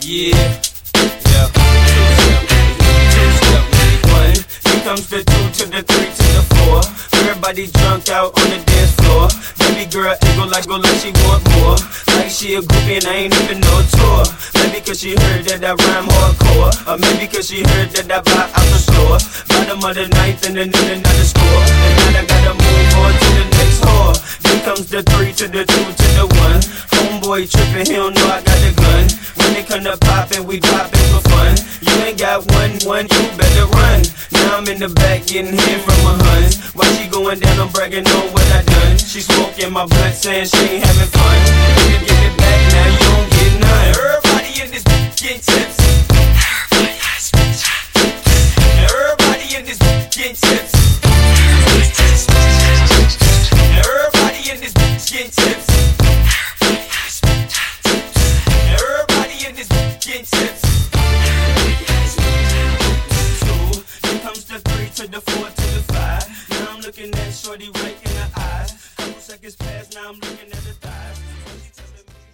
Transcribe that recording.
Yeah. Yeah. Two-step with it. One. Here comes the two to the three to the four. Everybody drunk out on the dance floor. Baby girl, it go like she want more. Like she a groupie and I ain't even no tour. Maybe cause she heard that I rhyme hardcore. Or maybe cause she heard that I buy out the store. Bottom of the ninth and then another score. And now I gotta move on to the next whore. Then comes the three to the two to the one. Homeboy trippin', he don't know I got the gun. When it come to poppin', we droppin' for fun. You ain't got one, you better run. Now I'm in the back getting hit from my hun. While she going down, I'm bragging on what I done. She smoking my blunt, saying she ain't having fun. Give it back, now you don't get none. Everybody in this getting tips. Everybody in this getting tips. Everybody in this getting tips. Everybody in this getting tips. Two, here comes the three to the four to the five. Now I'm looking at shorty right in the eyes. Couple seconds past, now I'm looking at